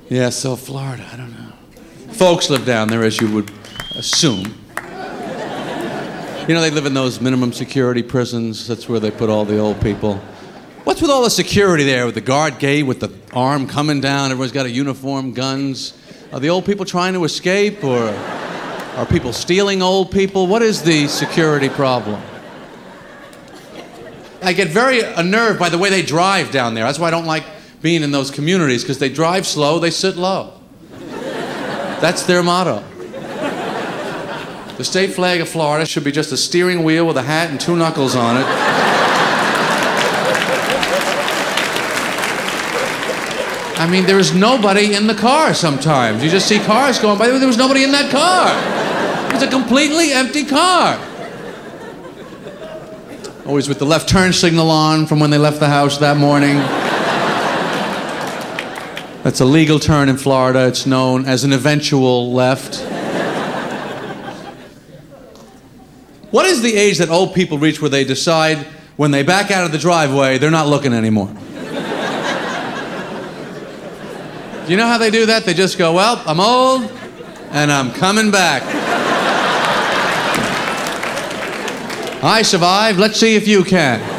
Yeah, so Florida, I don't know. Folks live down there, as you would assume. You know, they live in those minimum security prisons. That's where they put all the old people. What's with all the security there, with the guard gate, with the arm coming down, everyone's got a uniform, guns? Are the old people trying to escape, or are people stealing old people? What is the security problem? I get very unnerved by the way they drive down there. That's why I don't like being in those communities, because they drive slow, they sit low. That's their motto. The state flag of Florida should be just a steering wheel with a hat and two knuckles on it. I mean, there is nobody in the car sometimes. You just see cars going by. There was nobody in that car. It was a completely empty car. Always with the left turn signal on from when they left the house that morning. That's a legal turn in Florida. It's known as an eventual left. What is the age that old people reach where they decide when they back out of the driveway, they're not looking anymore? Do you know how they do that? They just go, well, I'm old and I'm coming back. I survived. Let's see if you can.